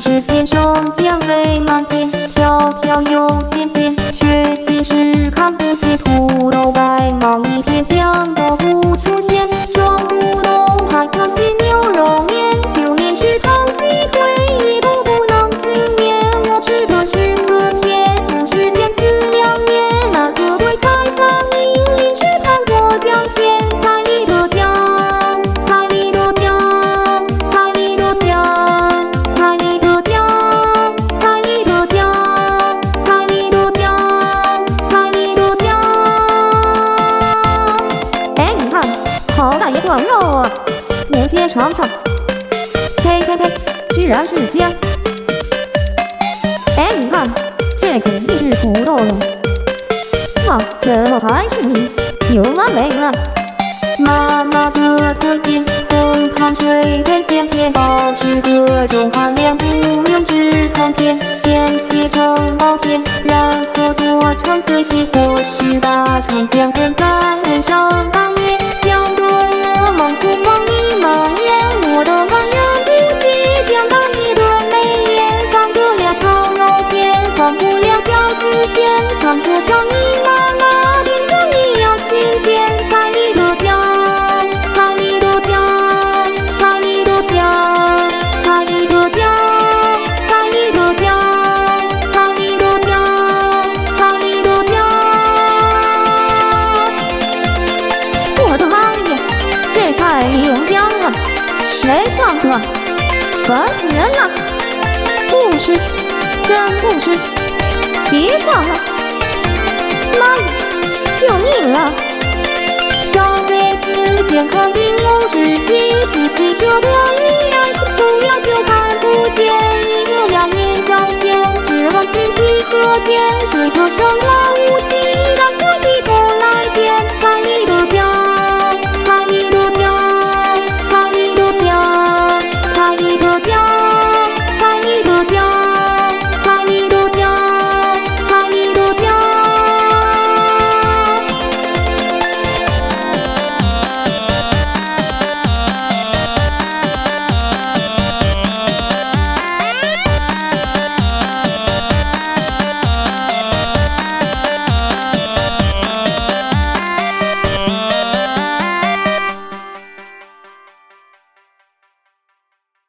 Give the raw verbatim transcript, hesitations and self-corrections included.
只见生姜味满天，条条又尖尖，却尽是看不见。土豆白忙一片，酱豆腐出现，装乌冬还藏进牛肉面，就连是汤鸡腿也都不能幸免。我吃的是酸甜，不是尖刺凉面，那个对菜坊引领是盘过姜片，菜里的姜，菜里的姜，菜里的姜，菜里的姜，菜里的姜，菜里的姜，菜里的姜。哎，你看，好大一段肉啊！我先尝尝。呸呸呸，居然是姜！哎，你看，这肯定是土豆了。哇，怎么还是你？有完没了？妈妈的推荐，红糖水跟煎片，保持各种含量，不用只看片，先切成薄片，然后剁成碎屑，或是打成姜粉，再淋上白面，姜的热往厨房里蔓延。我的满人不及姜大一顿美宴，放不了炒肉片，放不了饺子馅，餐桌上一码码点着你要新鲜，菜里的姜，菜里的姜，菜里的姜，菜里的姜，菜里的姜，菜里的姜，菜里的姜。我的妈呀，这菜里有姜啊！谁放的？烦死人了！不吃，真不吃！别放了！妈呀，救命啊！上辈子健康并无知己，只惜这段恋爱不要就看不见，一个牙龈彰显，指望清晰可见，谁可生来